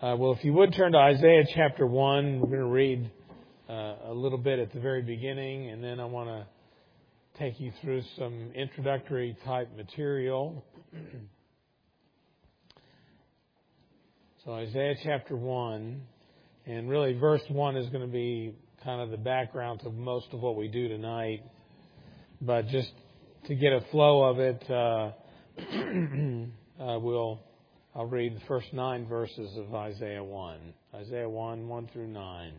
Well, if you would turn to Isaiah chapter 1, we're going to read a little bit at the very beginning, and then I want to take you through some introductory type material. So Isaiah chapter 1, and really verse 1 is going to be kind of the background to most of what we do tonight. But just to get a flow of it, I'll read the first 9 verses of Isaiah 1. Isaiah 1, 1 through 9.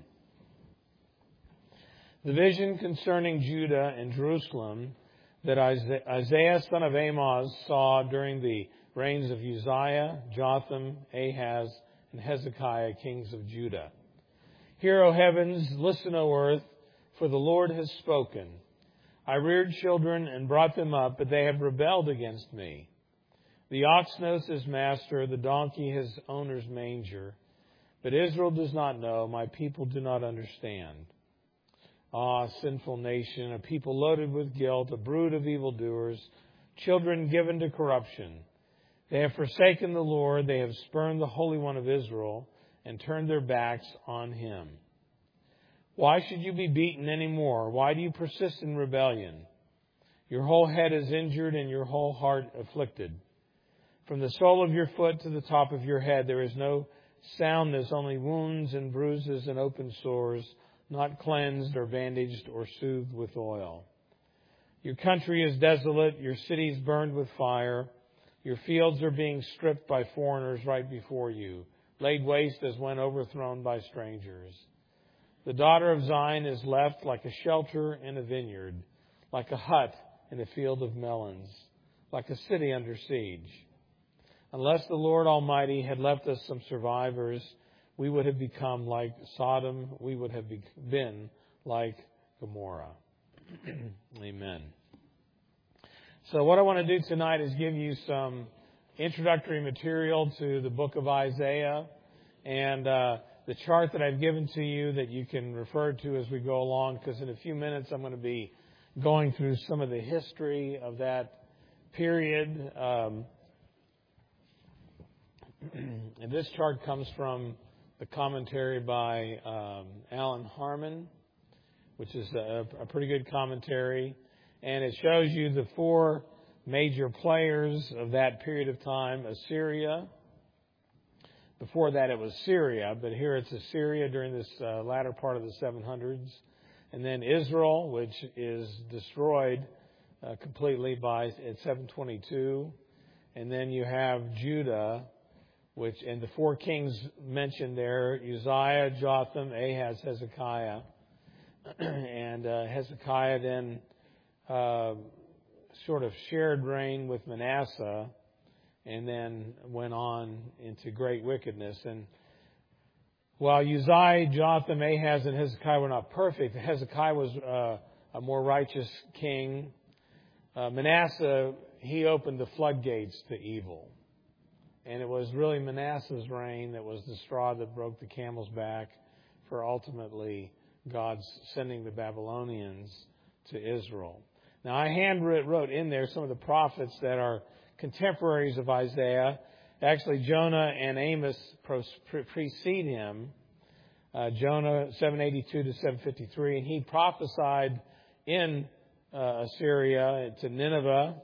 The vision concerning Judah and Jerusalem that Isaiah son of Amoz saw during the reigns of Uzziah, Jotham, Ahaz, and Hezekiah, kings of Judah. Hear, O heavens, listen, O earth, for the Lord has spoken. I reared children and brought them up, but they have rebelled against me. The ox knows his master, the donkey his owner's manger. But Israel does not know, my people do not understand. Ah, sinful nation, a people loaded with guilt, a brood of evildoers, children given to corruption. They have forsaken the Lord, they have spurned the Holy One of Israel, and turned their backs on Him. Why should you be beaten any more? Why do you persist in rebellion? Your whole head is injured and your whole heart afflicted. From the sole of your foot to the top of your head there is no soundness, only wounds and bruises and open sores, not cleansed or bandaged or soothed with oil. Your country is desolate, your cities burned with fire. Your fields are being stripped by foreigners right before you, laid waste as when overthrown by strangers. The daughter of Zion is left like a shelter in a vineyard, like a hut in a field of melons, like a city under siege. Unless the Lord Almighty had left us some survivors, we would have become like Sodom. We would have been like Gomorrah. Amen. So what I want to do tonight is give you some introductory material to the book of Isaiah. And the chart that I've given to you that you can refer to as we go along, because in a few minutes I'm going to be going through some of the history of that period. And this chart comes from the commentary by Alan Harmon, which is a pretty good commentary. And it shows you the 4 major players of that period of time. Assyria. Before that it was Syria, but here it's Assyria during this latter part of the 700s. And then Israel, which is destroyed completely at 722. And then you have Judah, and the 4 kings mentioned there, Uzziah, Jotham, Ahaz, Hezekiah. And Hezekiah then sort of shared reign with Manasseh and then went on into great wickedness. And while Uzziah, Jotham, Ahaz, and Hezekiah were not perfect, Hezekiah was a more righteous king. Manasseh, he opened the floodgates to evil. And it was really Manasseh's reign that was the straw that broke the camel's back for ultimately God's sending the Babylonians to Israel. Now, I wrote in there some of the prophets that are contemporaries of Isaiah. Actually, Jonah and Amos precede him. Jonah, 782 to 753, and he prophesied in Assyria to Nineveh.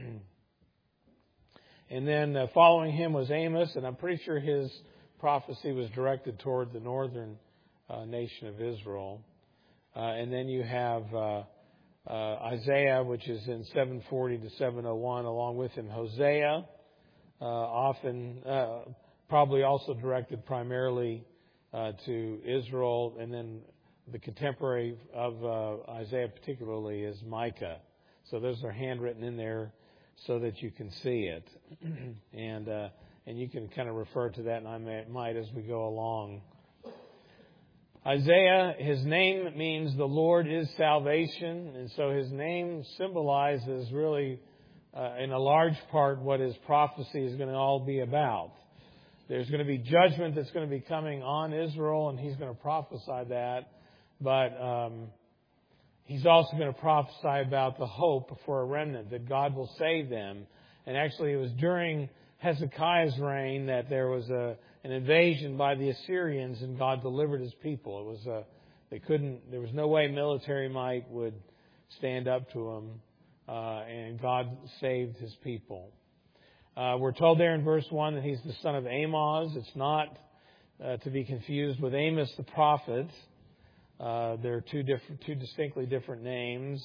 And then following him was Amos, and I'm pretty sure his prophecy was directed toward the northern nation of Israel. And then you have Isaiah, which is in 740 to 701, along with him Hosea, often probably also directed primarily to Israel. And then the contemporary of Isaiah particularly is Micah. So those are handwritten in there so that you can see it. And you can kind of refer to that, and I might as we go along. Isaiah, his name means the Lord is salvation, and so his name symbolizes really, in a large part, what his prophecy is going to all be about. There's going to be judgment that's going to be coming on Israel, and he's going to prophesy that. But he's also going to prophesy about the hope for a remnant, that God will save them. And actually, it was during Hezekiah's reign that there was an invasion by the Assyrians, and God delivered His people. There was no way military might would stand up to them, and God saved His people. We're told there in verse 1 that he's the son of Amoz. It's not to be confused with Amos the prophet. They're two distinctly different names.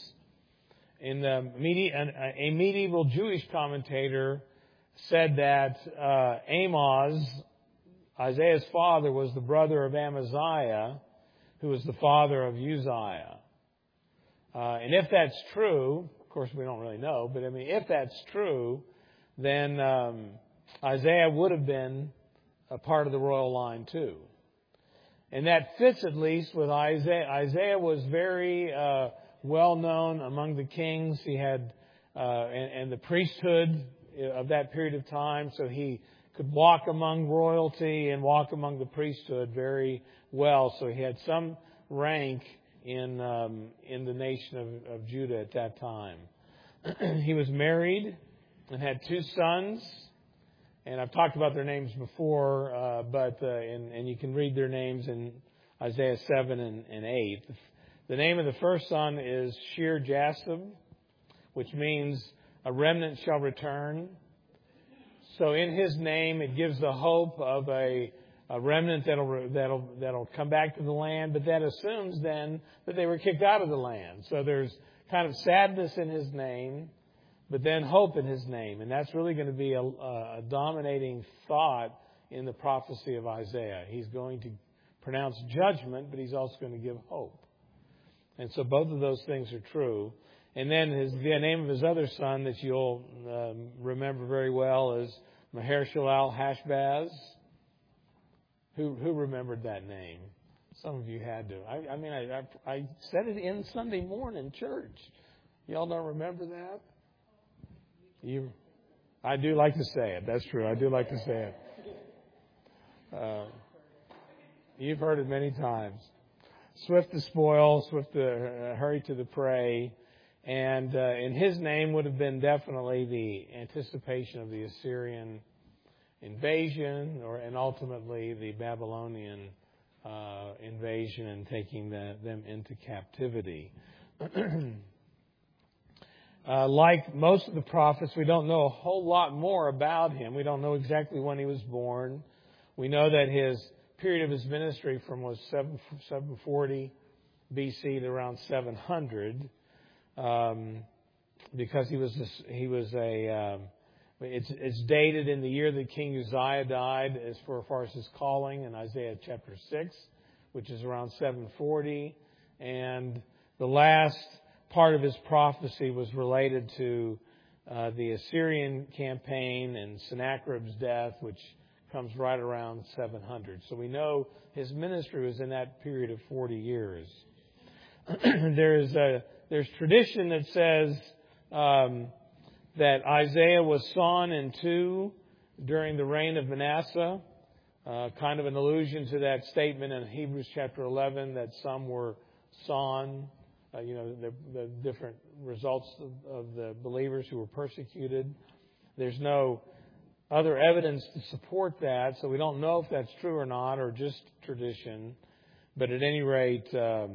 A medieval Jewish commentator said that Amoz, Isaiah's father, was the brother of Amaziah, who was the father of Uzziah. And if that's true, of course we don't really know, but if that's true, then Isaiah would have been a part of the royal line too. And that fits at least with Isaiah. Isaiah was very well known among the kings. He had and the priesthood of that period of time, so he could walk among royalty and walk among the priesthood very well. So he had some rank in the nation of Judah at that time. He was married and had 2 sons, and I've talked about their names before, and you can read their names in Isaiah 7 and 8. The name of the first son is Shear-Jashub, which means a remnant shall return. So in his name, it gives the hope of a remnant that'll come back to the land, but that assumes then that they were kicked out of the land. So there's kind of sadness in his name, but then hope in his name. And that's really going to be a dominating thought in the prophecy of Isaiah. He's going to pronounce judgment, but he's also going to give hope. And so both of those things are true. And then the name of his other son that you'll remember very well is Maher-Shalal-Hash-Baz. Who remembered that name? Some of you had to. I said it in Sunday morning church. Y'all don't remember that? I do like to say it. That's true. I do like to say it. You've heard it many times. Swift to spoil, swift to hurry to the prey. And his name would have been definitely the anticipation of the Assyrian invasion, and ultimately the Babylonian invasion and taking them into captivity. Like most of the prophets, we don't know a whole lot more about him. We don't know exactly when he was born. We know that his period of his ministry was 740 BC to around 700, because it's dated in the year that King Uzziah died as far as his calling in Isaiah chapter 6, which is around 740. And the last part of his prophecy was related to the Assyrian campaign and Sennacherib's death, which comes right around 700. So we know his ministry was in that period of 40 years. There's tradition that says that Isaiah was sawn in two during the reign of Manasseh, kind of an allusion to that statement in Hebrews chapter 11 that some were sawn, the different results of the believers who were persecuted. There's no other evidence to support that, so we don't know if that's true or not, or just tradition. But at any rate,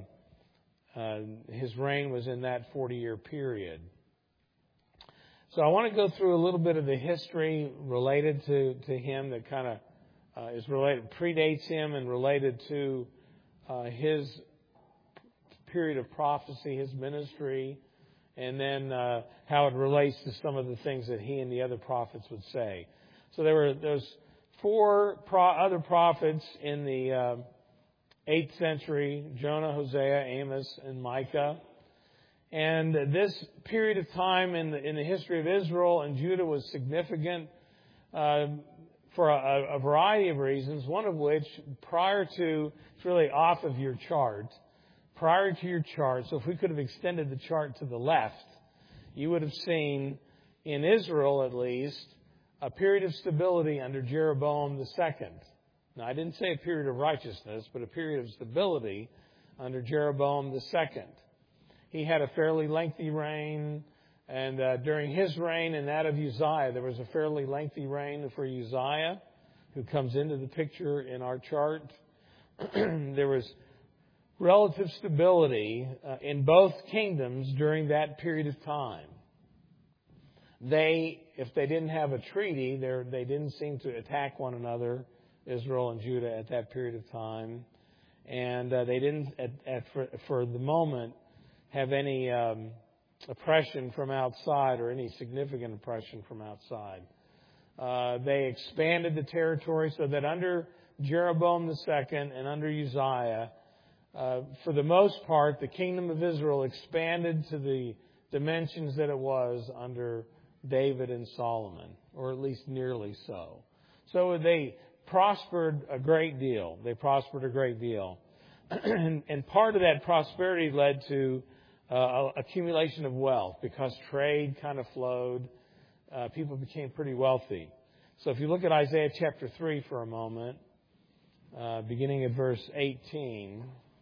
his reign was in that 40-year period. So I want to go through a little bit of the history related to him that kind of predates him and related to his period of prophecy, his ministry, and then how it relates to some of the things that he and the other prophets would say. So there's 4 other prophets in the 8th century: Jonah, Hosea, Amos, and Micah. And this period of time in the history of Israel and Judah was significant for a variety of reasons, one of which, it's really off of your chart, prior to your chart, so if we could have extended the chart to the left, you would have seen, in Israel at least, a period of stability under Jeroboam II. Now, I didn't say a period of righteousness, but a period of stability under Jeroboam II. He had a fairly lengthy reign, and during his reign and that of Uzziah, there was a fairly lengthy reign for Uzziah. who comes into the picture in our chart. There was relative stability in both kingdoms during that period of time. If they didn't have a treaty, they didn't seem to attack one another, Israel and Judah, at that period of time. And they didn't, for the moment, have any oppression from outside or any significant oppression from outside. They expanded the territory so that under Jeroboam II and under Uzziah, for the most part, the kingdom of Israel expanded to the dimensions that it was under David and Solomon, or at least nearly so. So they prospered a great deal. And part of that prosperity led to accumulation of wealth because trade kind of flowed. People became pretty wealthy. So if you look at Isaiah chapter 3 for a moment, beginning at verse 18,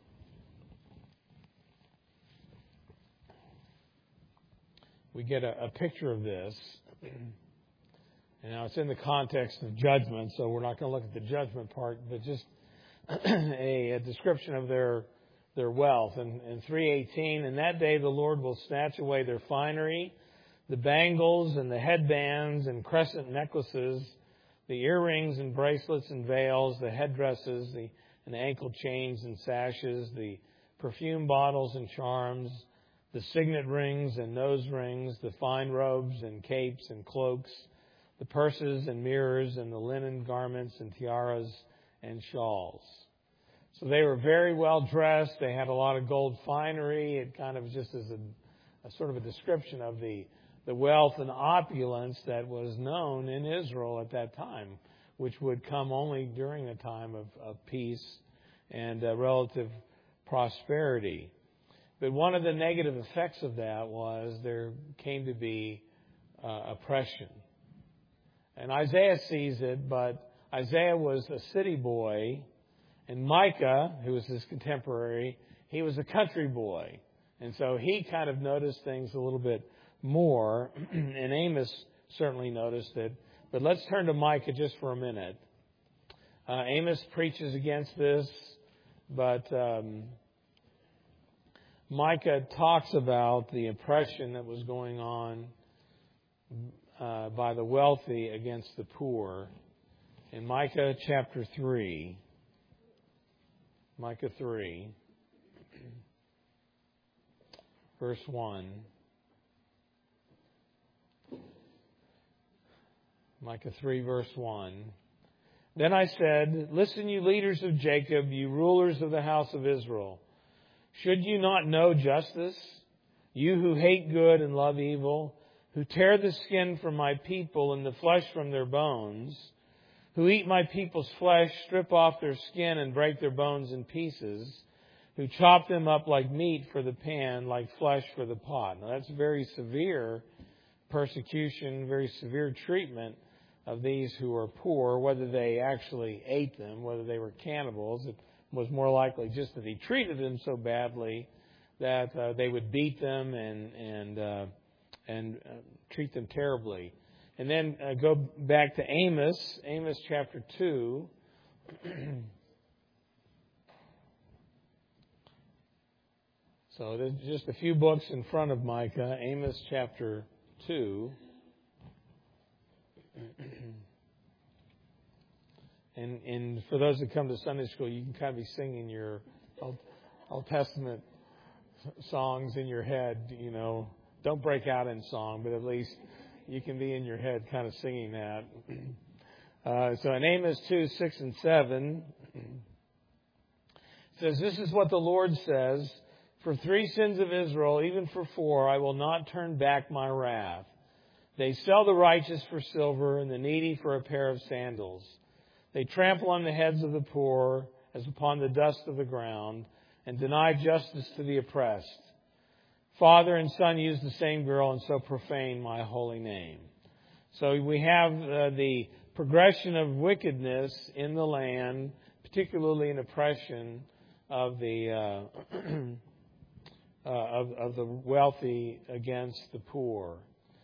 we get a picture of this. And now it's in the context of judgment, so we're not going to look at the judgment part, but just a description of their wealth. And in 3:18, "In that day the Lord will snatch away their finery, the bangles and the headbands and crescent necklaces, the earrings and bracelets and veils, the headdresses, and ankle chains and sashes, the perfume bottles and charms, the signet rings and nose rings, the fine robes and capes and cloaks, the purses and mirrors and the linen garments and tiaras and shawls." So they were very well dressed. They had a lot of gold finery. It kind of just as a sort of a description of the wealth and opulence that was known in Israel at that time, which would come only during a time of peace and relative prosperity. But one of the negative effects of that was there came to be oppression. And Isaiah sees it, but Isaiah was a city boy, and Micah, who was his contemporary, he was a country boy. And so he kind of noticed things a little bit more, and Amos certainly noticed it. But let's turn to Micah just for a minute. Amos preaches against this, but Micah talks about the oppression that was going on by the wealthy against the poor. In Micah chapter 3, Micah 3, verse 1. Micah 3, verse 1. "Then I said, listen, you leaders of Jacob, you rulers of the house of Israel. Should you not know justice? You who hate good and love evil, who tear the skin from my people and the flesh from their bones, who eat my people's flesh, strip off their skin and break their bones in pieces, who chop them up like meat for the pan, like flesh for the pot." Now that's very severe persecution, very severe treatment of these who are poor, whether they actually ate them, whether they were cannibals. It was more likely just that he treated them so badly that they would beat them and treat them terribly. And then go back to Amos chapter 2. So there's just a few books in front of Micah. Amos chapter 2. And for those that come to Sunday school, you can kind of be singing your Old Testament songs in your head, you know. Don't break out in song, but at least you can be in your head kind of singing that. So in Amos 2, 6 and 7, it says, "This is what the Lord says, for 3 sins of Israel, even for 4, I will not turn back my wrath. They sell the righteous for silver and the needy for a pair of sandals. They trample on the heads of the poor as upon the dust of the ground and deny justice to the oppressed. Father and son use the same girl and so profane my holy name." So we have the progression of wickedness in the land, particularly an oppression of the of the wealthy against the poor.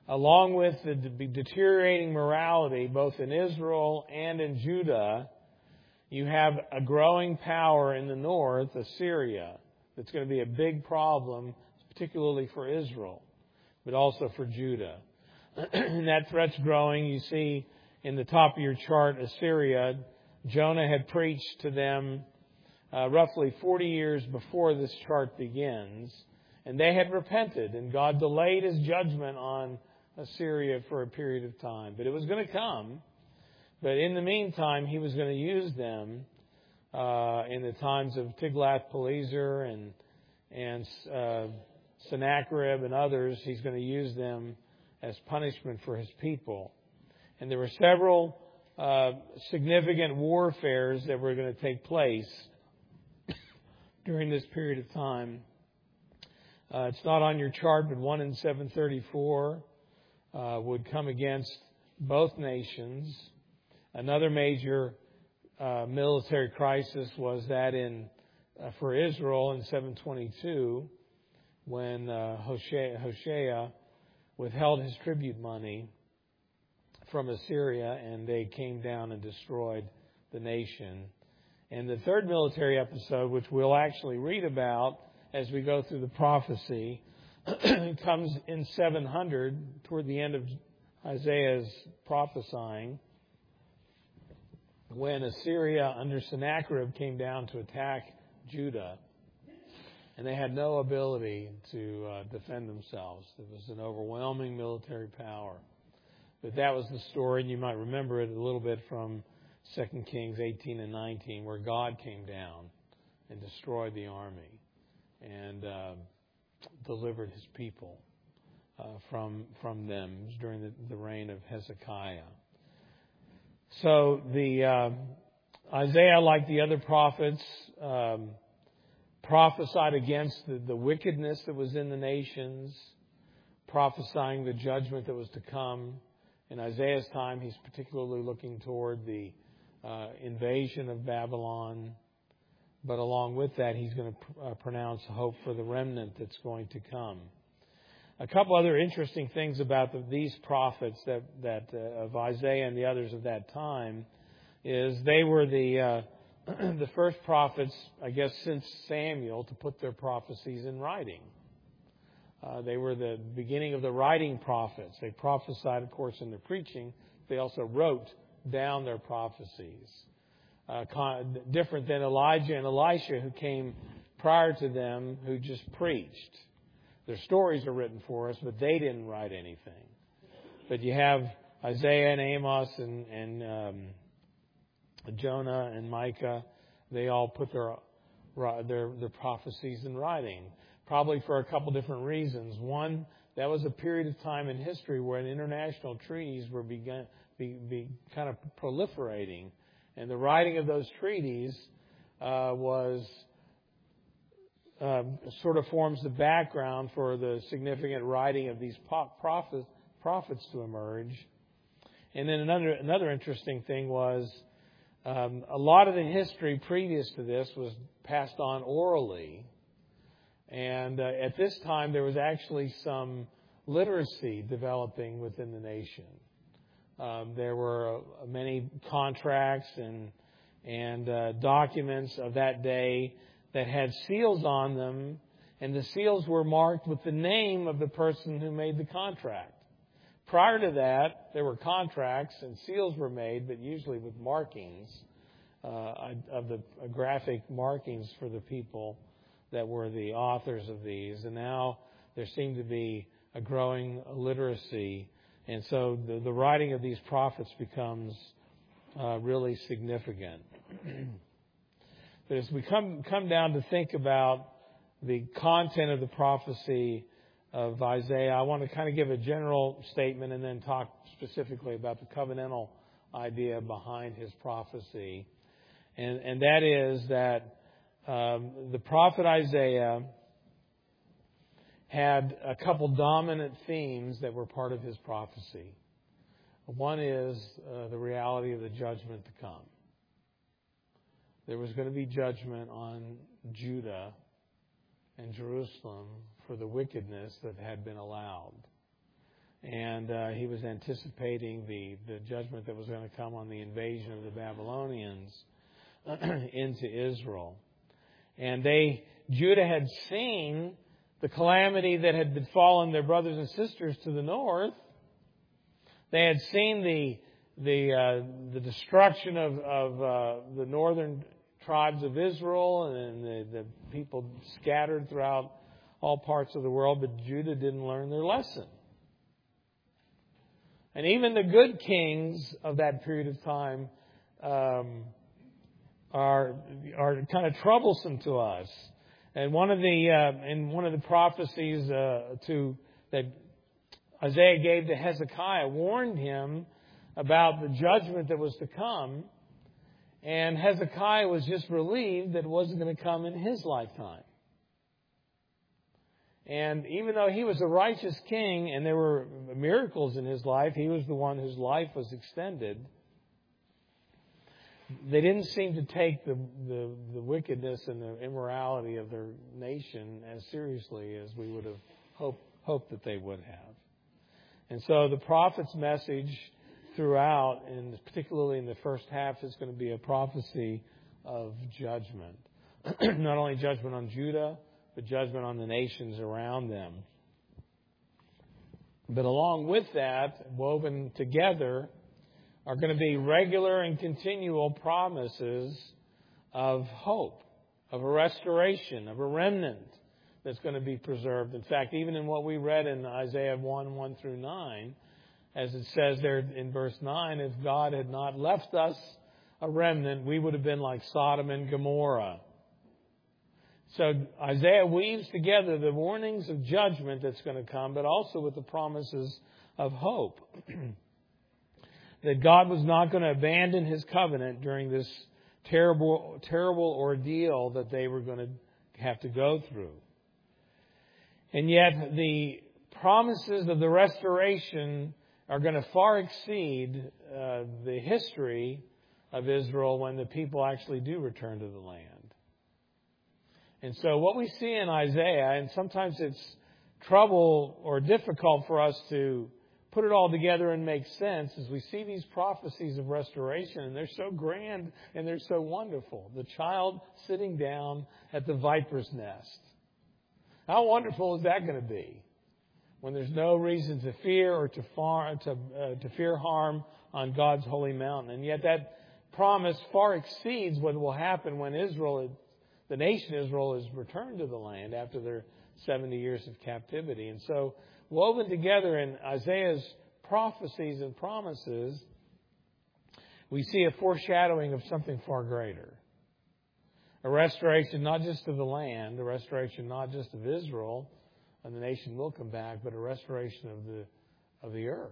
along with the deteriorating morality both in Israel and in Judah, you have a growing power in the north, Assyria, that's going to be a big problem, particularly for Israel, but also for Judah. And that threat's growing. You see in the top of your chart, Assyria. Jonah had preached to them roughly 40 years before this chart begins. And they had repented, and God delayed His judgment on Assyria for a period of time. But it was going to come. But in the meantime, He was going to use them in the times of Tiglath-Pileser and Sennacherib and others. He's going to use them as punishment for His people. And there were several significant warfares that were going to take place during this period of time. It's not on your chart, but one in 734 would come against both nations. Another major military crisis was that for Israel in 722, when Hoshea withheld his tribute money from Assyria, and they came down and destroyed the nation. And the third military episode, which we'll actually read about as we go through the prophecy, comes in 700, toward the end of Isaiah's prophesying, when Assyria under Sennacherib came down to attack Judah. And they had no ability to defend themselves. It was an overwhelming military power. But that was the story, and you might remember it a little bit from 2 Kings 18 and 19, where God came down and destroyed the army and delivered His people from them. It was during the reign of Hezekiah. So Isaiah, like the other prophets, prophesied against the wickedness that was in the nations, prophesying the judgment that was to come. In Isaiah's time, he's particularly looking toward the invasion of Babylon. But along with that, he's going to pronounce hope for the remnant that's going to come. A couple other interesting things about these prophets of Isaiah and the others of that time is they were the first prophets, I guess, since Samuel to put their prophecies in writing. They were the beginning of the writing prophets. They prophesied, of course, in their preaching. They also wrote down their prophecies. Different than Elijah and Elisha, who came prior to them, who just preached. Their stories are written for us, but they didn't write anything. But you have Isaiah and Amos and Jonah and Micah. They all put their prophecies in writing. Probably for a couple different reasons. One, that was a period of time in history when international treaties were kind of proliferating. And the writing of those treaties was sort of forms the background for the significant writing of these prophets to emerge. And then another interesting thing was a lot of the history previous to this was passed on orally. And at this time, there was actually some literacy developing within the nation. There were many contracts and documents of that day that had seals on them, and the seals were marked with the name of the person who made the contract. Prior to that, there were contracts and seals were made, but usually with markings of the graphic markings for the people that were the authors of these. And now there seemed to be a growing literacy. And so the writing of these prophets becomes really significant. But as we come down to think about the content of the prophecy of Isaiah, I want to kind of give a general statement and then talk specifically about the covenantal idea behind his prophecy. And that is that the prophet Isaiah had a couple dominant themes that were part of his prophecy. One is the reality of the judgment to come. There was going to be judgment on Judah and Jerusalem for the wickedness that had been allowed. And he was anticipating the judgment that was going to come on the invasion of the Babylonians into Israel. And Judah had seen the calamity that had befallen their brothers and sisters to the north. They had seen the destruction of the northern tribes of Israel and the people scattered throughout all parts of the world, but Judah didn't learn their lesson. And even the good kings of that period of time are kind of troublesome to us. And one of the prophecies that Isaiah gave to Hezekiah warned him about the judgment that was to come. And Hezekiah was just relieved that it wasn't going to come in his lifetime. And even though he was a righteous king and there were miracles in his life, he was the one whose life was extended. They didn't seem to take the wickedness and the immorality of their nation as seriously as we would have hoped that they would have. And so the prophet's message throughout, and particularly in the first half, is going to be a prophecy of judgment. Not only judgment on Judah, but judgment on the nations around them. But along with that, woven together, are going to be regular and continual promises of hope, of a restoration, of a remnant that's going to be preserved. In fact, even in what we read in Isaiah 1 through 9, as it says there in verse 9, if God had not left us a remnant, we would have been like Sodom and Gomorrah. So Isaiah weaves together the warnings of judgment that's going to come, but also with the promises of hope. That God was not going to abandon His covenant during this terrible ordeal that they were going to have to go through. And yet the promises of the restoration are going to far exceed the history of Israel when the people actually do return to the land. And so what we see in Isaiah, and sometimes it's trouble or difficult for us to put it all together and make sense, as we see these prophecies of restoration, and they're so grand and they're so wonderful. The child sitting down at the viper's nest. How wonderful is that going to be? When there's no reason to fear or to fear harm on God's holy mountain. And yet that promise far exceeds what will happen when the nation Israel is returned to the land after their 70 years of captivity. And so, woven together in Isaiah's prophecies and promises, we see a foreshadowing of something far greater. A restoration not just of the land, a restoration not just of Israel, and the nation will come back, but a restoration of the earth.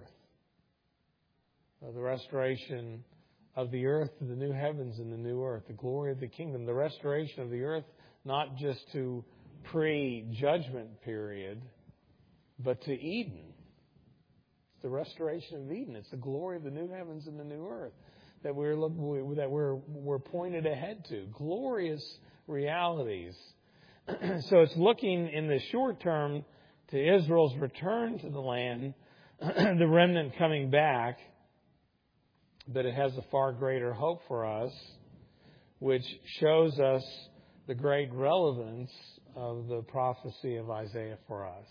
The restoration of the earth to the new heavens and the new earth, the glory of the kingdom, the restoration of the earth not just to pre-judgment period, but to Eden. It's the restoration of Eden. It's the glory of the new heavens and the new earth that we're pointed ahead to. Glorious realities. So it's looking in the short term to Israel's return to the land, the remnant coming back, but it has a far greater hope for us, which shows us the great relevance of the prophecy of Isaiah for us.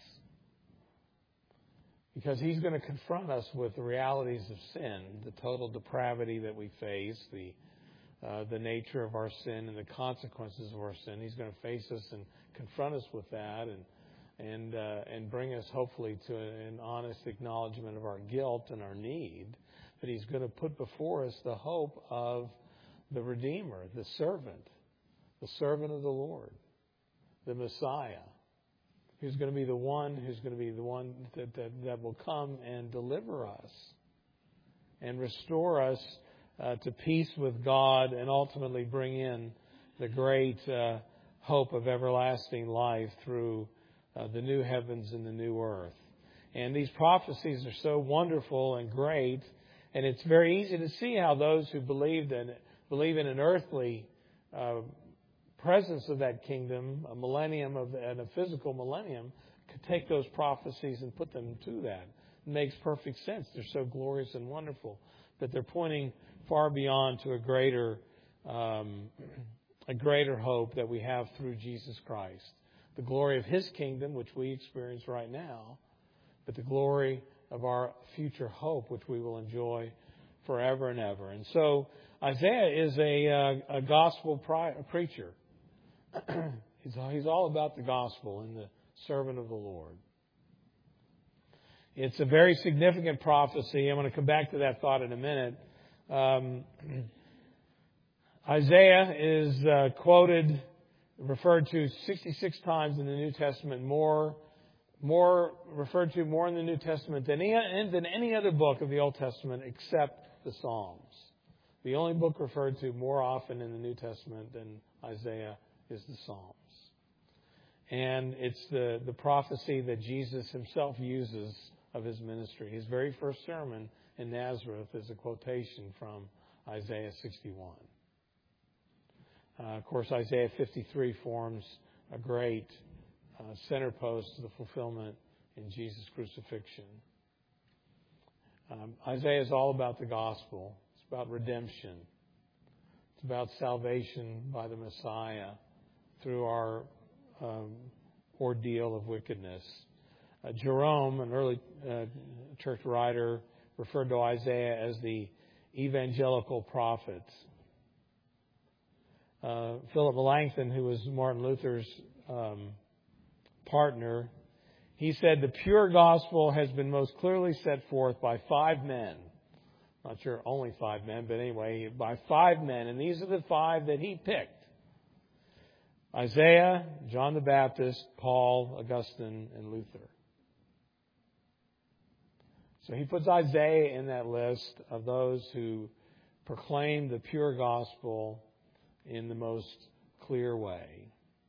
Because he's going to confront us with the realities of sin, the total depravity that we face, the nature of our sin and the consequences of our sin. He's going to face us and confront us with that and bring us hopefully to an honest acknowledgement of our guilt and our need. But he's going to put before us the hope of the Redeemer, the servant of the Lord, the Messiah, who's going to be the one that will come and deliver us and restore us to peace with God and ultimately bring in the great hope of everlasting life through the new heavens and the new earth. And these prophecies are so wonderful and great, and it's very easy to see how those who believe in an earthly presence of that kingdom, a millennium and a physical millennium, could take those prophecies and put them to that. makes perfect sense. They're so glorious and wonderful. But they're pointing far beyond to a greater hope that we have through Jesus Christ. The glory of His kingdom, which we experience right now, but the glory of our future hope, which we will enjoy forever and ever. And so Isaiah is a gospel preacher. He's all about the gospel and the servant of the Lord. It's a very significant prophecy. I'm going to come back to that thought in a minute. Isaiah is quoted, referred to 66 times in the New Testament, referred to more in the New Testament than any other book of the Old Testament except the Psalms. The only book referred to more often in the New Testament than Isaiah is the Psalms. And it's the prophecy that Jesus Himself uses of His ministry. His very first sermon in Nazareth is a quotation from Isaiah 61. Of course, Isaiah 53 forms a great center post to the fulfillment in Jesus' crucifixion. Isaiah is all about the gospel. It's about redemption. It's about salvation by the Messiah through our ordeal of wickedness. Jerome, an early church writer, referred to Isaiah as the evangelical prophet. Philip Melanchthon, who was Martin Luther's partner, he said, the pure gospel has been most clearly set forth by 5 men. Not sure only 5 men, but anyway, by 5 men. And these are the 5 that he picked. Isaiah, John the Baptist, Paul, Augustine, and Luther. So he puts Isaiah in that list of those who proclaim the pure gospel in the most clear way.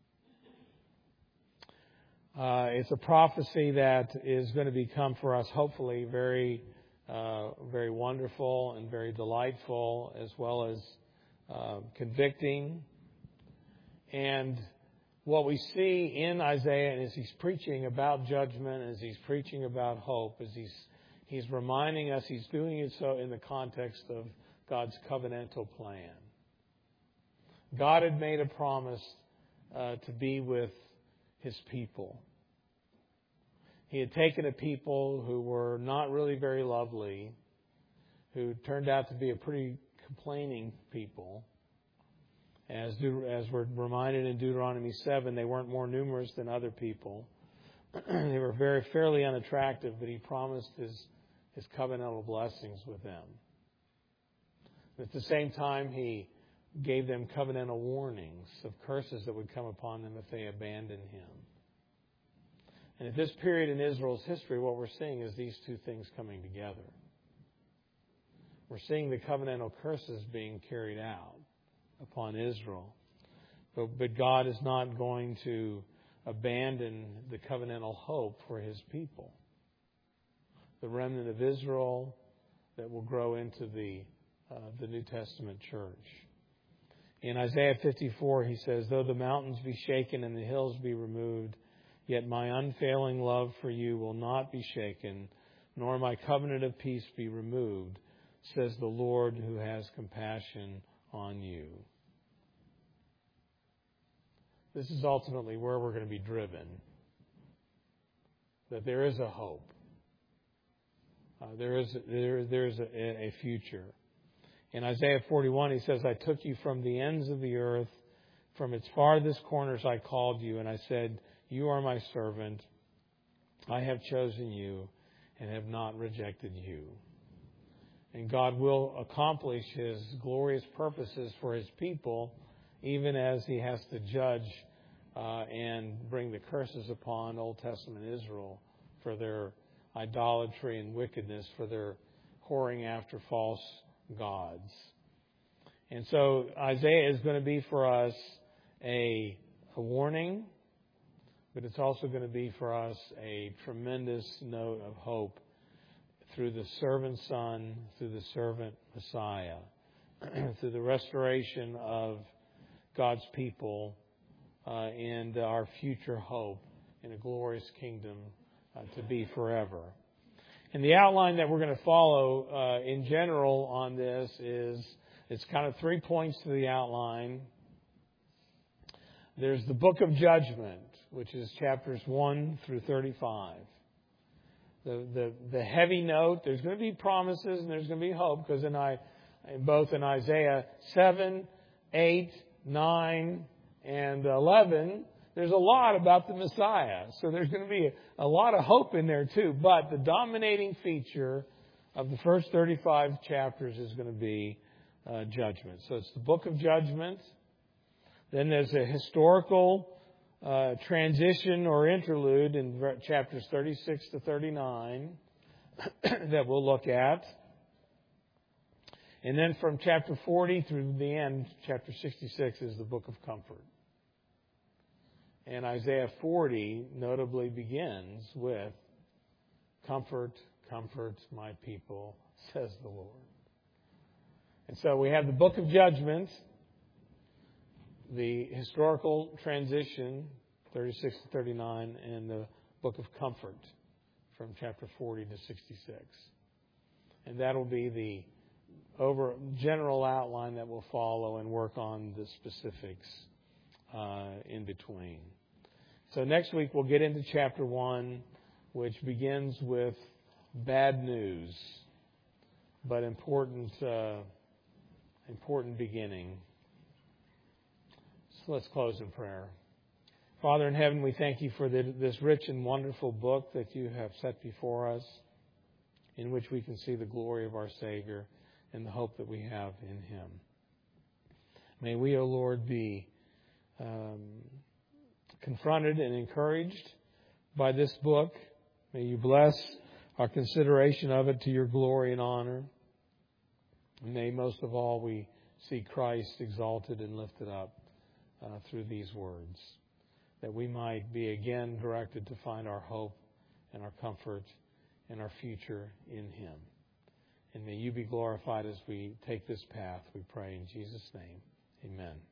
It's a prophecy that is going to become for us, hopefully, very wonderful and very delightful, as well as convicting. And what we see in Isaiah, as he's preaching about judgment, as he's preaching about hope, as he's reminding us, he's doing it so in the context of God's covenantal plan. God had made a promise to be with His people. He had taken a people who were not really very lovely, who turned out to be a pretty complaining people. As we're reminded in Deuteronomy 7, they weren't more numerous than other people. They were fairly unattractive, but He promised His covenantal blessings with them. At the same time, He gave them covenantal warnings of curses that would come upon them if they abandoned Him. And at this period in Israel's history, what we're seeing is these two things coming together. We're seeing the covenantal curses being carried out upon Israel. But God is not going to abandon the covenantal hope for His people. The remnant of Israel that will grow into the New Testament church. In Isaiah 54, he says, though the mountains be shaken and the hills be removed, yet my unfailing love for you will not be shaken, nor my covenant of peace be removed, says the Lord who has compassion on you. This is ultimately where we're going to be driven. That there is a hope. There is a future. In Isaiah 41, he says, I took you from the ends of the earth, from its farthest corners I called you, and I said, you are my servant. I have chosen you and have not rejected you. And God will accomplish His glorious purposes for His people, even as He has to judge and bring the curses upon Old Testament Israel for their idolatry and wickedness, for their whoring after false gods. And so Isaiah is going to be for us a warning, but it's also going to be for us a tremendous note of hope through the servant Son, through the servant Messiah, through the restoration of God's people and our future hope in a glorious kingdom to be forever. And the outline that we're going to follow in general on this is, it's kind of 3 points to the outline. There's the book of judgment, which is chapters 1 through 35. The heavy note, there's going to be promises and there's going to be hope, because both in Isaiah 7, 8, 9, and 11, there's a lot about the Messiah. So there's going to be a lot of hope in there too. But the dominating feature of the first 35 chapters is going to be judgment. So it's the book of judgment. Then there's a historical transition or interlude in chapters 36 to 39 that we'll look at. And then from chapter 40 through the end, chapter 66 is the book of comfort. And Isaiah 40 notably begins with, "Comfort, comfort my people, says the Lord." And so we have the book of judgment, the historical transition, 36 to 39, and the book of comfort from chapter 40 to 66. And that'll be the general outline that we'll follow and work on the specifics in between. So next week we'll get into chapter 1, which begins with bad news, but important beginning. So let's close in prayer. Father in heaven, we thank you for this rich and wonderful book that you have set before us, in which we can see the glory of our Savior and the hope that we have in Him. May we, O Lord, be confronted and encouraged by this book. May you bless our consideration of it to your glory and honor. And may most of all we see Christ exalted and lifted up through these words, that we might be again directed to find our hope and our comfort and our future in Him. And may you be glorified as we take this path, we pray in Jesus' name. Amen.